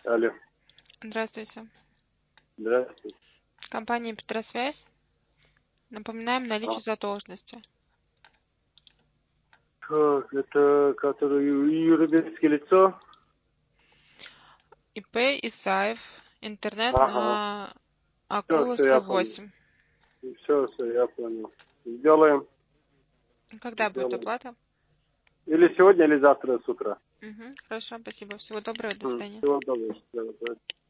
Алло. Здравствуйте. Здравствуйте. Компания «Петросвязь». Напоминаем наличие задолженности. Так, это который юридическое лицо? ИП Исаев. Интернет Ага. на Все, я Акуловская, понял. 8. Все, я понял. Сделаем. Когда будет оплата? Или сегодня, или завтра с утра. Хорошо, спасибо. Всего доброго, до свидания. Всего доброго.